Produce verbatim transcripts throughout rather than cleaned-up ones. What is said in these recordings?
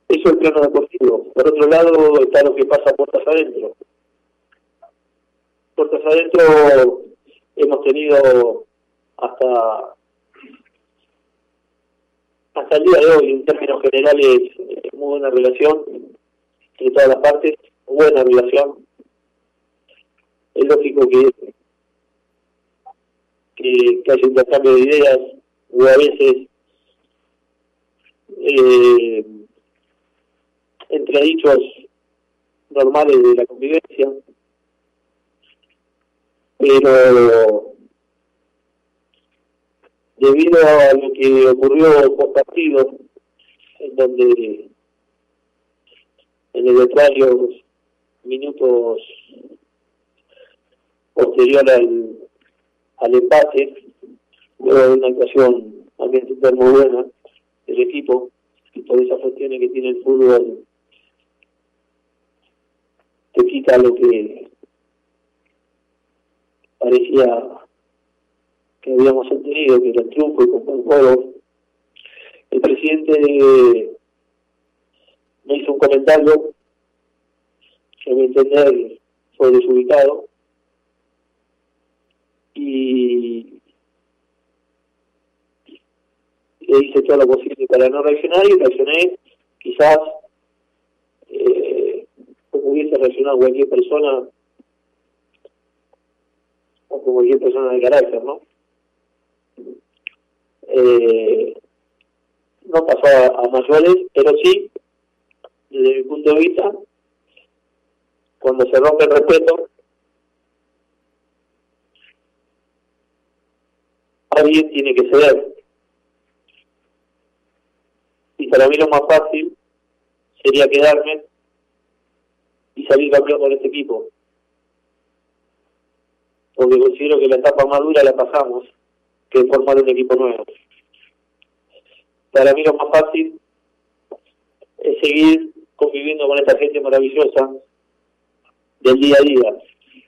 Eso es el plano deportivo. Por otro lado está lo que pasa puertas adentro. Puertas adentro hemos tenido hasta hasta el día de hoy, en términos generales, eh, muy buena relación entre todas las partes, buena relación. Es lógico que, que, que haya intercambio de ideas, o a veces eh, entredichos normales de la convivencia, pero debido a lo que ocurrió post partido, en donde en el vestuario, minutos posterior al, al empate, luego de una actuación también súper muy buena del equipo, y por esas cuestiones que tiene el fútbol, te quita lo que parecía que habíamos obtenido, que era el triunfo y con buen juego. El presidente me hizo un comentario que a mi entender fue desubicado, y le hice todo lo posible para no reaccionar, y reaccioné quizás eh, como hubiese reaccionado cualquier persona, o como cualquier persona de carácter, ¿no? Eh, no pasó a, a mayores, pero sí, desde mi punto de vista, cuando se rompe el respeto, alguien tiene que ceder. Y para mí lo más fácil sería quedarme y salir campeón con este equipo, porque considero que la etapa más dura la pasamos, que es formar un equipo nuevo. Para mí lo más fácil es seguir conviviendo con esta gente maravillosa del día a día.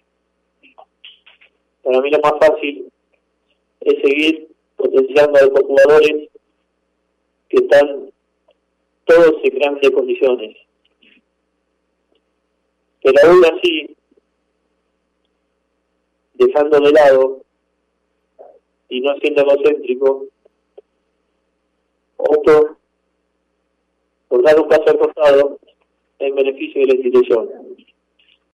Para mí lo más fácil es seguir potenciando a estos jugadores que están todos en grandes condiciones. Pero aún así, dejando de lado y no siendo egocéntrico, opto por dar un paso al costado en beneficio de la institución.